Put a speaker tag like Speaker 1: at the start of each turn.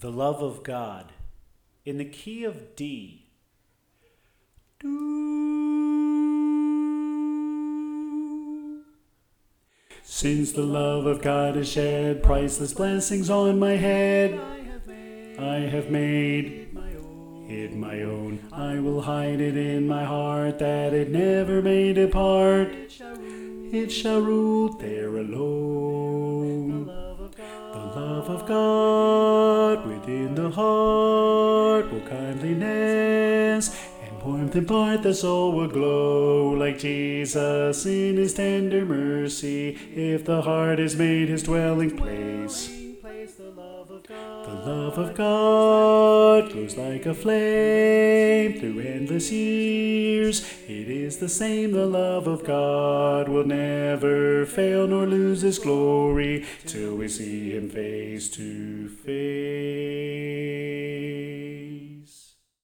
Speaker 1: The Love of God in the key of D. Since the love of God has shed priceless blessings on my head, I have made it my own. I will hide it in my heart that it never may depart. It shall root there alone. The love of God within the heart will kindliness and warmth impart. The soul will glow like Jesus in his tender mercy, if the heart is made his dwelling place. The love of God glows like a flame through endless years. It is the same. The love of God will never fail nor lose its glory till we see him face to face.